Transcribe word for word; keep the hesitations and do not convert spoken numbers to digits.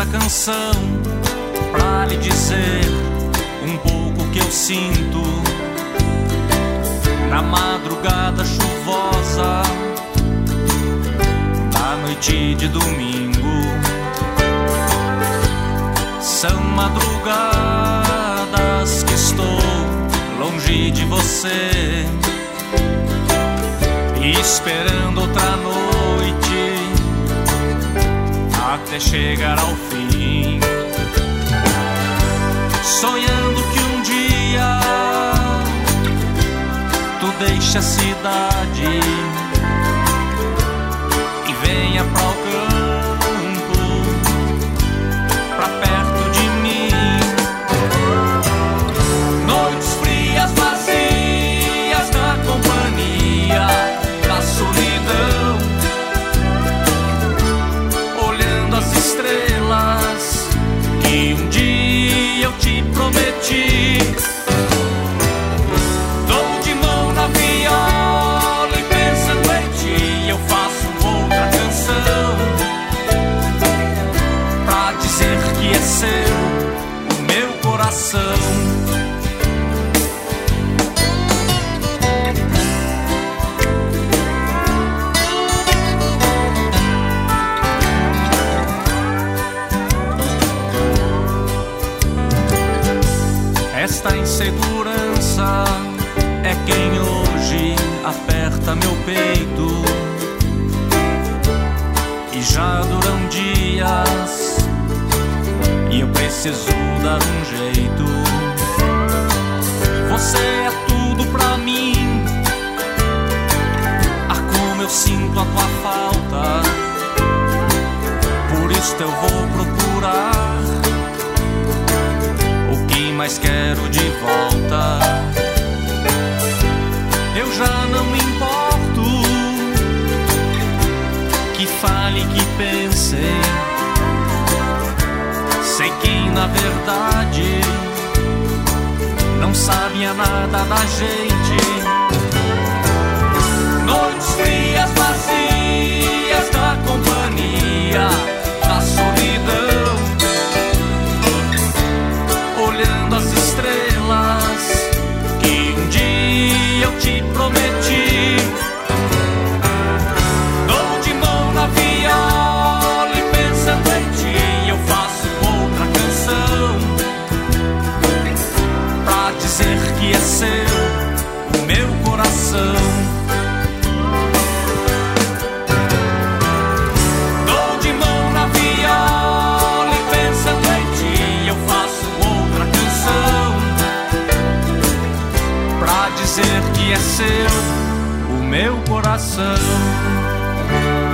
esta canção pra lhe dizer um pouco que eu sinto na madrugada chuvosa da noite de domingo. São madrugadas que estou longe de você, esperando outra noite até chegar ao fim, sonhando que um dia tu deixa a cidade e venha pra o campo, pra perto de mim. Noites frias, vazias na companhia da solidão, olhando as estrelas que um dia eu te prometi. Dou de mão na viola e pensando em ti eu faço outra canção pra dizer que é seu o meu coração. Esta insegurança é quem hoje aperta meu peito, e já duram dias e eu preciso dar um jeito. Você é tudo pra mim, ah, como eu sinto a tua falta. Por isso eu vou procurar o que mais quero de volta. Eu já não me importo que fale, que pense. Sei que na verdade não sabe a nada da gente. Noites frias, vazias da companhia da solidão, olhando as estrelas que um dia eu te prometi. Dou de mão na viola e pensando em ti eu faço outra canção pra dizer que é seu o meu coração. Dou de mão na viola e pensando em ti eu faço outra canção pra dizer que é seu o meu coração.